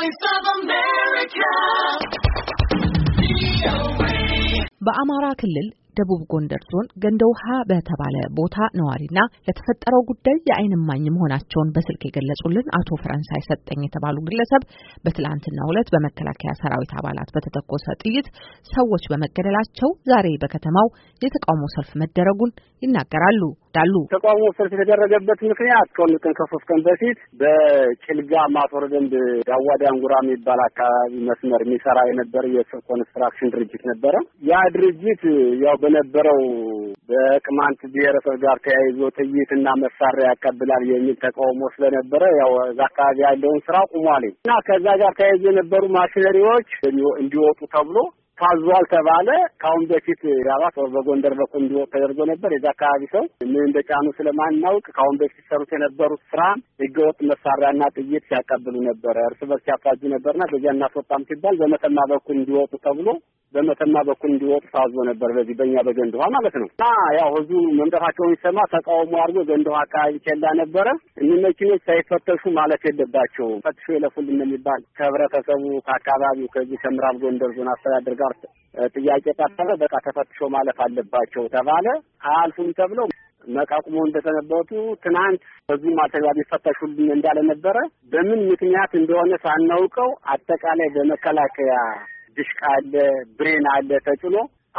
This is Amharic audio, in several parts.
Voice of America. በአማራ ክልል ደቡብ ጎንደር ዞን ገንደውሃ በተባለ ቦታ ነዋሪና ለተፈጠረው ጉዳይ የዓይን እማኝ መሆናቸውን በስልክ የገለጹልን አቶ ፈረንሳይ ሰጠኝ የተባሉ ግለሰብ በትላንትናው ዕለት በመከላከያ ሰራዊት አባላት በተተኮሰ ጥይት ሰዎች በመገደላቸው ዛሬ በከተማው የተቃውሞ ሰልፍ መደረጉን ይናገራሉ። ተቃውሞ ሰልፍ የተደረገበት ምክንያት ከሶስት ቀን በፊት በጭልጋ ማቶር ደንብ ዳዋዳንጉራ የሚባል አካባቢ መስመር የሚሰራ የነበረ የኮንስትራክሽን ድርጅት ነበረ። ያ ድርጅት ያው በነበረው በቅማንት ብሔረሰብ ጋር ተያይዞ ጥይትና መሳሪያ ያቀብላል የሚል ተቃውሞ ስለነበረ ያው እዛ አካባቢ ያለውን ስራ ቁሟል እና ከዛ ጋር ተያይዞ የነበሩ ማሽነሪዎች እንዲወጡ ተብሎ ታዟል ተባለ። ካሁን በፊት ያባስ በጎንደር በኩል እንዲወጣ ተደርጎ ነበር። የዛ አካባቢ ሰው ምን እንደጫኑ ስለማናውቅ ካሁን በፊት ሰሩት የነበሩት ስራ ህገወጥ መሳሪያና ጥይት ሲያቀብሉ ነበር፣ እርስ በርስ ያፋጁ ነበርና በዚያ እናስወጣም ሲባል በመተማ በኩል እንዲወጡ ተብሎ በመተማ በኩል እንዲወጡ ታዞ ነበር። በዚህ በእኛ በገንደውሃ ማለት ነው። እና ያው ህዝቡ መምጣታቸውን ሲሰማ ተቃውሞ አድርጎ ገንደውሃ አካባቢ ቸላ ነበረ። እነዚህ መኪኖች ሳይፈተሹ ማለት የለባቸውም ፈትሾ ይለፉልን የሚባል ከህብረተሰቡ ከአካባቢው ከዚህ ከምዕራብ ጎንደር ዞን አስተዳደር ጋር ጥያቄ ቀረበ። በቃ ተፈትሾ ማለፍ አለባቸው ተባለ። አያልፉም ተብለው መቃቁሞ እንደተነበቱ ትናንት በዚህ ማተባቢ ፈተሹልን እንዳለ ነበረ። በምን ምክንያት እንደሆነ ሳናውቀው አጠቃላይ በመከላከያ ድሽቃ አለ ብሬን አለ ተጭኖ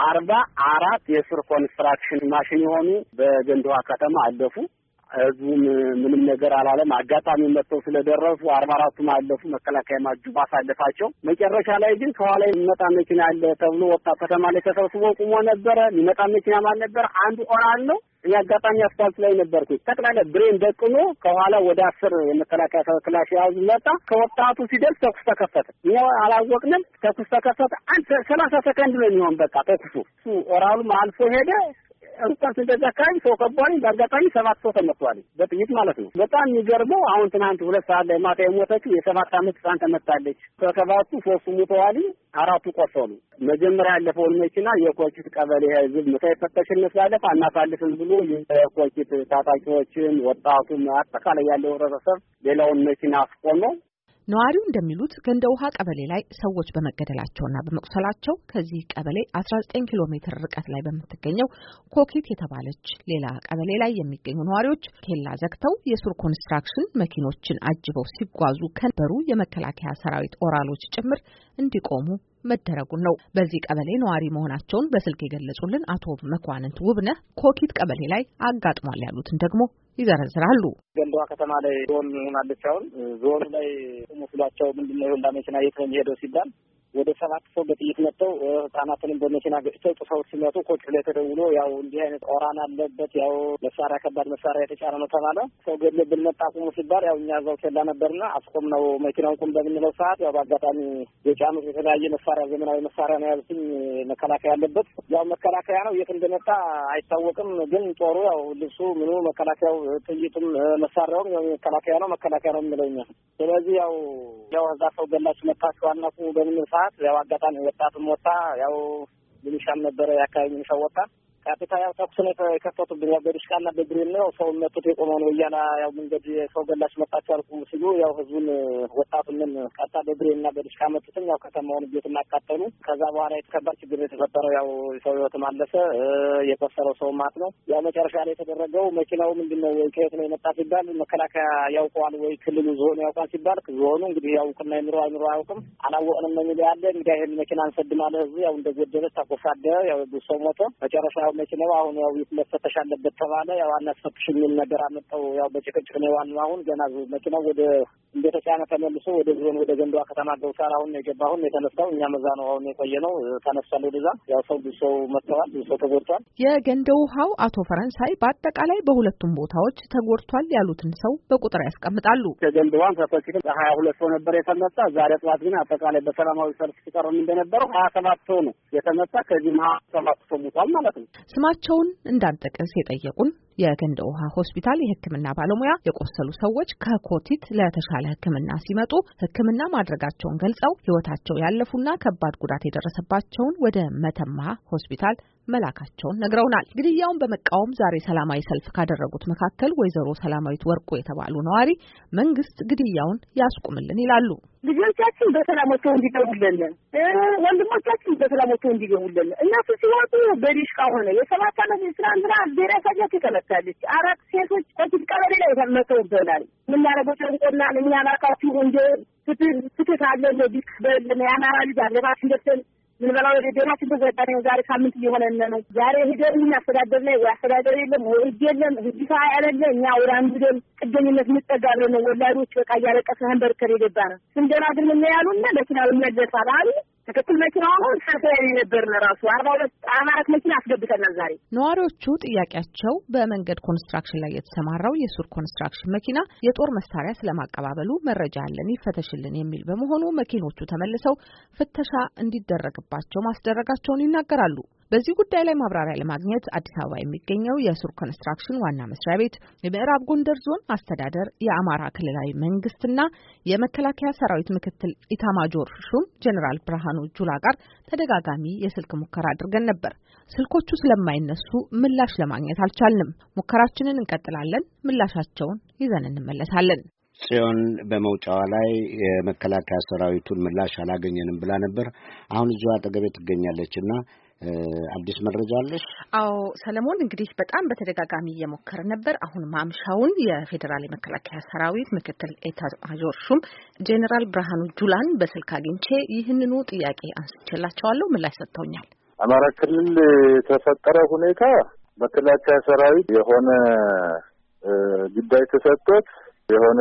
44 የሱር ኮንስትራክሽን ማሽን የሆኑ በገንደውሃ ከተማ አለፉ። ህዝቡም ምንም ነገር አላለም። አጋጣሚ መጥተው ስለደረሱ 44ቱም አለፉ። መከላከያ ማጁ ባሳለፋቸው መጨረሻ ላይ ግን ከኋላ የሚመጣ መኪና አለ ተብሎ ወጣ ከተማ ላይ ተሰብስቦ ቆሞ ነበረ። የሚመጣ መኪና ማን ነበር? አንዱ ኦራል ነው። ያጋጣሚ አስፋልት ላይ ነበርኩ። ጠቅላላ ብሬን ደቅኖ ከኋላ ወደ 10 የመከላከያ ክላሽ ያዙ መጣ። ከወጣቱ ሲደርስ ተኩስ ተከፈተ። እኛው አላወቅንም። ተኩስ ተከፈተ። 30 ሰከንድ ነው የሚሆን በቃ ተኩሱ። ኦራሉም አልፎ ሄደ። እንኳን እንደዛ አካባቢ ሰው ከባሪ በአጋጣሚ 7 ሰው ተመቷል በጥይት ማለት ነው። በጣም የሚገርመው አሁን ትናንት 2 ሰዓት ላይ ማታ የሞተችው የ7 ዓመት ህፃን ተመታለች። ከሰባቱ 3 ሞተዋል፣ 4 ቆሰሉ። መጀመሪያ ያለፈውን መኪና የኮኪት ቀበሌ ህዝብ ሳይፈተሽን ስላለፈ አናሳልፍም ብሎ የኮኪት ታጣቂዎችን ወጣቱም አጠቃላይ ያለው ህብረተሰብ ሌላውን መኪና አስቆመው። ነዋሪው እንደሚሉት ገንደውሃ ቀበሌ ላይ ሰዎች በመገደላቸውና በመቁሰላቸው ከዚህ ቀበሌ 19 ኪሎ ሜትር ርቀት ላይ በምትገኘው ኮኪት የተባለች ሌላ ቀበሌ ላይ የሚገኙ ነዋሪዎች ኬላ ዘግተው የሱር ኮንስትራክሽን መኪኖችን አጅበው ሲጓዙ ከነበሩ የመከላከያ ሰራዊት ኦራሎች ጭምር እንዲቆሙ መደረጉን ነው። በዚህ ቀበሌ ነዋሪ መሆናቸውን በስልክ የገለጹልን አቶ መኳንንት ውብነህ ኮኪት ቀበሌ ላይ አጋጥሟል ያሉትን ደግሞ ይዘረዝራሉ። ገንደውሃ ከተማ ላይ ዞን ሆናለች። አሁን ዞኑ ላይ ሙስላቸው ምንድነው ይሁንላ መኪና የት ነው የሚሄደው ሲባል ወደ 7 ሰው በጥይት መጥተው ህጻናትንም በመኪና ገጭተው ጥሰው ሲመጡ ኮች ላይ ተደውሎ ያው እንዲህ አይነት ኦራን አለበት ያው መሳሪያ ከባድ መሳሪያ የተጫነ ነው ተባለ። ሰው ገድለብን መጣ ቁሙ ሲባል ያው እኛ እዛው ቸላ ነበርና አስቆም ነው መኪናውን ቁም በምንለው ሰዓት ያው በአጋጣሚ የጫኑት የተለያየ መሳሪያ ዘመናዊ መሳሪያ ነው ያሉትኝ መከላከያ ያለበት ያው መከላከያ ነው። የት እንደመጣ አይታወቅም። ግን ጦሩ ያው ልብሱ ምኑ መከላከያው ጥይቱም መሳሪያውም ያው መከላከያ ነው የሚለውኛ። ስለዚህ ያው እዛ ሰው ገላችሁ መጣችሁ አናቁ በምንለው ሰዓት ያው አጋጣሚ ወጣቱም ወጣ ያው ሚሊሻም ነበረ የአካባቢ ሚሊሻ ወጣ። ቀጥታ ያው ተኩስ ነው የከፈቱብን። ያው በድሽቃና በብሬን ነው ሰው መጥቶ የቆመው ነው እያላ ያው መንገድ ሰው ገላሽ መጣችሁ አልኩ ሲሉ ያው ህዝቡን ወጣቱን ቀጥታ በብሬንና በድሽቃ መጥተው ያው ከተማውን ቤትና አቃጠሉ። ከዛ በኋላ የተከባድ ችግር የተፈጠረው ያው ሰው ህይወት ማለፈ፣ የቆሰለው ሰው ማት ነው። ያው መጨረሻ ላይ የተደረገው መኪናው ምንድነው ወይ ከየት ነው የመጣ ሲባል መከላከያ ያውቀዋል ወይ ክልሉ ዞኑ ያውቃል ሲባል ዞኑ እንግዲህ ያውቅና አይምሮ አያውቅም አላወቅንም ነው የሚለው ያለ። እንግዲህ ይሄን መኪና አንሰድማለ ህዝብ ያው እንደጎደለ ተቆሳደ ያው ሰው ሞተ። መጨረሻ መኪናው አሁን ያው ይፈተሽ አለበት ተባለ። ያው አናስፈትሽ የሚል ነገር አመጣው። ያው በጭቅጭቅ ነው ዋናው። አሁን ገና መኪናው ወደ እንደተጫነ ተመልሶ ወደ ዞን ወደ ገንደውሃ ከተማ ገብቷል። አሁን የገባው የተነሳው እኛ መዛ ነው አሁን የቆየነው ተነሳለ ወደዛ። ያው ሰው መጥተዋል፣ ሰው ተጎድቷል። የገንደውሃው አቶ ፈረንሳይ በአጠቃላይ በሁለቱም ቦታዎች ተጎድቷል ያሉትን ሰው በቁጥር ያስቀምጣሉ። ከገንደውሃ ተፈክቶ 22 ሰው ነበር የተመታ። ዛሬ ጠዋት ግን አጠቃላይ በሰላማዊ ሰልፍ ሲቀርብ እንደነበረው 27 ሰው ነው የተመታ። ከዚህ 7 ሰው ሞቷል ማለት ነው። ስማቸውን እንዳንጠቅስ የጠየቁን የገንደ ውሃ ሆስፒታል የሕክምና ባለሙያ የቆሰሉ ሰዎች ከኮቲት ለተሻለ ሕክምና ሲመጡ ሕክምና ማድረጋቸውን ገልጸው ሕይወታቸው ያለፉና ከባድ ጉዳት የደረሰባቸውን ወደ መተማ ሆስፒታል መላካቸውን ነግረውናል። ግድያውን በመቃወም ዛሬ ሰላማዊ ሰልፍ ካደረጉት መካከል ወይዘሮ ሰላማዊት ወርቁ የተባሉ ነዋሪ መንግስት ግድያውን ያስቁምልን ይላሉ። ልጆቻችን በሰላም ወጥተው እንዲገቡልን፣ ወንድሞቻችን በሰላም ወጥተው እንዲገቡልን። እነሱ ሲወጡ በዲሽቃ ሆነ የሰባት ዓመት ትናንትና ብሔረሰቦች ተመታለች። 4 ሴቶች ኮቲት ቀበሌ ላይ ተመተውብናል። የምናደርገው ጨንቆናል። እኛ ናካችሁ እንደ ፍትህ አለ ዲስክ በለ ያማራ ልጅ አለባችን ደርሰን ምን በላው ደራችን ተዘጋደው ዛሬ ሳምንት እየሆነን ነው። ዛሬ ሄደን አስተዳደር ላይ አስተዳደር የለም ወይ የለም ህዲፋ ያለለ እኛ ወራንዱ ደም ጥገኝነት ምጠጋብረ ነው። ወላዶች በቃ ያለቀሰን በርከር ይገባና ስንደና ግን ምን ያሉና ለኪናው መለሳል አሉ። ተከትል መኪናው ሰፈሪ ነበር ለራሱ 42 አማራት መኪና አስገብተናል። ዛሬ ነዋሪዎቹ ጥያቄያቸው በመንገድ ኮንስትራክሽን ላይ የተሰማራው የሱር ኮንስትራክሽን መኪና የጦር መሳሪያ ስለማቀባበሉ መረጃ አለን ይፈተሽልን የሚል በመሆኑ መኪኖቹ ተመልሰው ፍተሻ እንዲደረግባቸው ማስደረጋቸውን ይናገራሉ። በዚህ ጉዳይ ላይ ማብራሪያ ለማግኘት አዲስ አበባ የሚገኘው የሱር ኮንስትራክሽን ዋና መስሪያ ቤት፣ የምዕራብ ጎንደር ዞን አስተዳደር፣ የአማራ ክልላዊ መንግስትና የመከላከያ ሰራዊት ምክትል ኢታማጆር ሹም ጀነራል ብርሃኑ ጁላ ጋር ተደጋጋሚ የስልክ ሙከራ አድርገን ነበር። ስልኮቹ ስለማይነሱ ምላሽ ለማግኘት አልቻልንም። ሙከራችንን እንቀጥላለን። ምላሻቸውን ይዘን እንመለሳለን። ጽዮን በመውጫዋ ላይ የመከላከያ ሰራዊቱን ምላሽ አላገኘንም ብላ ነበር። አሁን እዚሁ አጠገቤ ትገኛለችና አዲስ መረጃ አለሽ? አዎ ሰለሞን፣ እንግዲህ በጣም በተደጋጋሚ እየሞከረ ነበር። አሁን ማምሻውን የፌዴራል የመከላከያ ሰራዊት ምክትል ኤታማዦር ሹም ጄኔራል ብርሃኑ ጁላን በስልክ አግኝቼ ይህንኑ ጥያቄ አንስቼላቸዋለሁ። ምላሽ ሰጥተውኛል። አማራ ክልል የተፈጠረ ሁኔታ መከላከያ ሰራዊት የሆነ ጉዳይ ተሰጥቶት የሆነ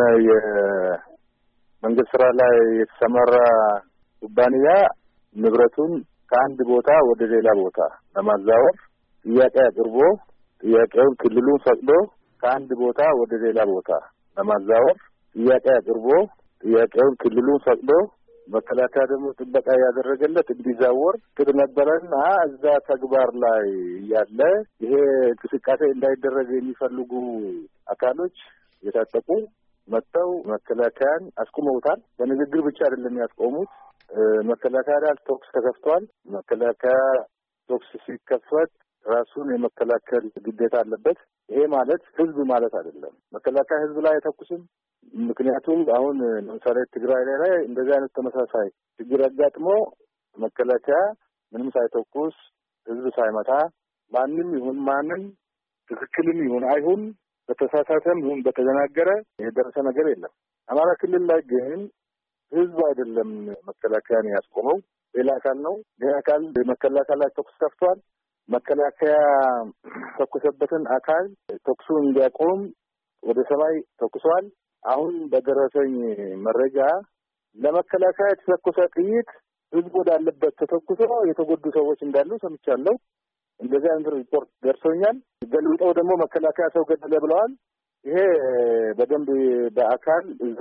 የመንግስት ስራ ላይ የተሰማራ ኩባንያ ንብረቱን ከአንድ ቦታ ወደ ሌላ ቦታ ለማዛወር ጥያቄ አቅርቦ ጥያቄውን ክልሉን ፈቅዶ ከአንድ ቦታ ወደ ሌላ ቦታ ለማዛወር ጥያቄ አቅርቦ ጥያቄውን ክልሉን ፈቅዶ መከላከያ ደግሞ ጥበቃ ያደረገለት እንዲዛወር ቅድ ነበረና እዛ ተግባር ላይ ያለ ይሄ እንቅስቃሴ እንዳይደረግ የሚፈልጉ አካሎች የታጠቁ መጥተው መከላከያን አስቁመውታል። በንግግር ብቻ አይደለም ያስቆሙት። መከላከያ ላይ ተኩስ ተከፍቷል። መከላከያ ተኩስ ሲከፈት ራሱን የመከላከል ግዴታ አለበት። ይሄ ማለት ህዝብ ማለት አይደለም። መከላከያ ህዝብ ላይ አይተኩስም። ምክንያቱም አሁን ለምሳሌ ትግራይ ላይ እንደዚህ አይነት ተመሳሳይ ችግር አጋጥሞ መከላከያ ምንም ሳይተኩስ ህዝብ ሳይመታ ማንም ይሁን ማንም ትክክልም ይሁን አይሁን በተሳሳተም ይሁን በተደናገረ የደረሰ ነገር የለም። አማራ ክልል ላይ ግን ህዝብ አይደለም መከላከያን ያስቆመው፣ ሌላ አካል ነው። ሌላ አካል መከላከያ ላይ ተኩስ ከፍቷል። መከላከያ ተኩሰበትን አካል ተኩሱን እንዲያቆም ወደ ሰማይ ተኩሷል። አሁን በደረሰኝ መረጃ ለመከላከያ የተተኮሰ ጥይት ህዝብ ወዳለበት ተተኩሶ የተጎዱ ሰዎች እንዳሉ ሰምቻለሁ። እንደዚህ አይነት ሪፖርት ደርሶኛል። ገልብጠው ደግሞ መከላከያ ሰው ገደለ ብለዋል። ይሄ በደንብ በአካል እዛ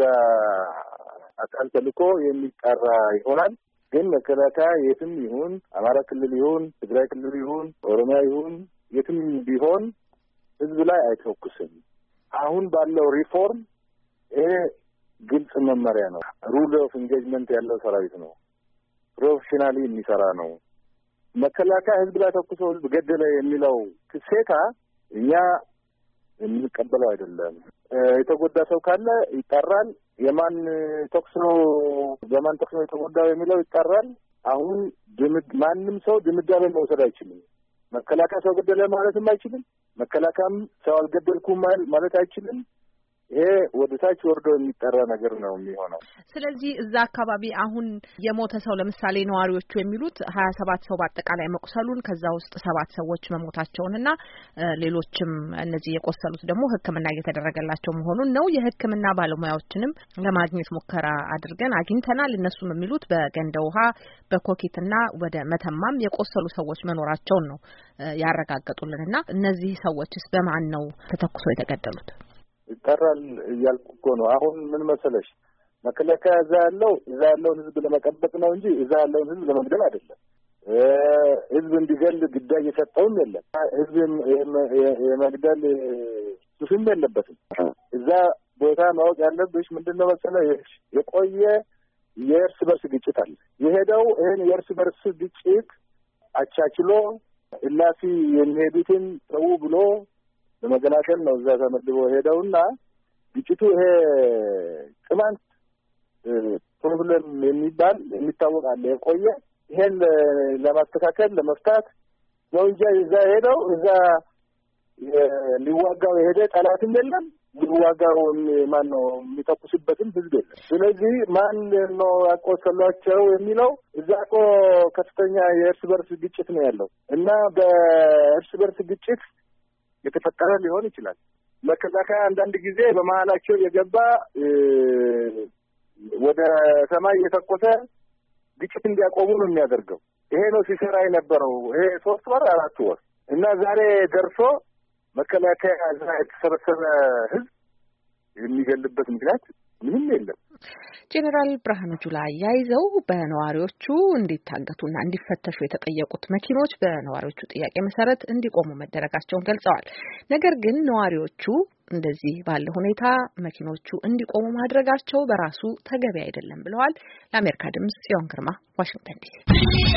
አካል ተልኮ የሚጣራ ይሆናል። ግን መከላከያ የትም ይሁን አማራ ክልል ይሁን ትግራይ ክልል ይሁን ኦሮሚያ ይሁን የትም ቢሆን ህዝብ ላይ አይተኩስም። አሁን ባለው ሪፎርም ይሄ ግልጽ መመሪያ ነው። ሩል ኦፍ ኢንጌጅመንት ያለው ሰራዊት ነው። ፕሮፌሽናሊ የሚሰራ ነው። መከላከያ ህዝብ ላይ ተኩሶ ህዝብ ገደለ የሚለው ክሴታ እኛ የምንቀበለው አይደለም። የተጎዳ ሰው ካለ ይጣራል። የማን ተኩስ ነው በማን ተኩስ ነው የተጎዳው የሚለው ይጣራል። አሁን ማንም ሰው ድምዳሜ መውሰድ አይችልም። መከላከያ ሰው ገደለ ማለትም አይችልም። መከላከያም ሰው አልገደልኩም ማለት አይችልም። ይሄ ወደ ታች ወርዶ የሚጠራ ነገር ነው የሚሆነው። ስለዚህ እዛ አካባቢ አሁን የሞተ ሰው ለምሳሌ ነዋሪዎቹ የሚሉት 27 ሰው በአጠቃላይ መቁሰሉን ከዛ ውስጥ 7 ሰዎች መሞታቸውንና ሌሎችም እነዚህ የቆሰሉት ደግሞ ሕክምና እየተደረገላቸው መሆኑን ነው። የሕክምና ባለሙያዎችንም ለማግኘት ሙከራ አድርገን አግኝተናል። እነሱም የሚሉት በገንደ ውሃ በኮኬትና ወደ መተማም የቆሰሉ ሰዎች መኖራቸውን ነው ያረጋገጡልንና እነዚህ ሰዎችስ በማን ነው ተተኩሰው የተገደሉት? ይጠራል እያልኩ እኮ ነው። አሁን ምን መሰለሽ መከላከያ እዛ ያለውን ህዝብ ለመጠበቅ ነው እንጂ እዛ ያለውን ህዝብ ለመግደል አይደለም። ህዝብ እንዲገል ግዳጅ የሰጠውም የለም። ህዝብ የመግደል ሱስም የለበትም። እዛ ቦታ ማወቅ ያለብሽ ምንድነው መሰለህ የቆየ የእርስ በርስ ግጭት አለ። የሄደው ይሄን የእርስ በርስ ግጭት አቻችሎ እላፊ የሚሄዱትን ተው ብሎ ለመገላገል ነው እዛ ተመድቦ ሄደውና ግጭቱ ይሄ ቅማንት ፕሮብለም የሚባል የሚታወቅ አለ የቆየ ይሄን ለማስተካከል ለመፍታት ነው እንጂ እዛ ሄደው እዛ ሊዋጋው የሄደ ጠላትም የለም ሊዋጋው ማን ነው የሚተኩስበትም ህዝብ የለም። ስለዚህ ማን ነው ያቆሰሏቸው የሚለው እዛ እኮ ከፍተኛ የእርስ በርስ ግጭት ነው ያለው እና በእርስ በርስ ግጭት የተፈጠረ ሊሆን ይችላል። መከላከያ አንዳንድ ጊዜ በመሀላቸው የገባ ወደ ሰማይ የተኮሰ ግጭት እንዲያቆሙ ነው የሚያደርገው። ይሄ ነው ሲሰራ የነበረው ይሄ 3 ወር 4 ወር እና ዛሬ ደርሶ መከላከያ እዛ የተሰበሰበ ህዝብ የሚገልበት ምክንያት ምንም የለም። ጄኔራል ብርሃኑ ጁላ ያይዘው በነዋሪዎቹ እንዲታገቱና እንዲፈተሹ የተጠየቁት መኪኖች በነዋሪዎቹ ጥያቄ መሰረት እንዲቆሙ መደረጋቸውን ገልጸዋል። ነገር ግን ነዋሪዎቹ እንደዚህ ባለ ሁኔታ መኪኖቹ እንዲቆሙ ማድረጋቸው በራሱ ተገቢ አይደለም ብለዋል። ለአሜሪካ ድምጽ ጽዮን ግርማ ዋሽንግተን ዲሲ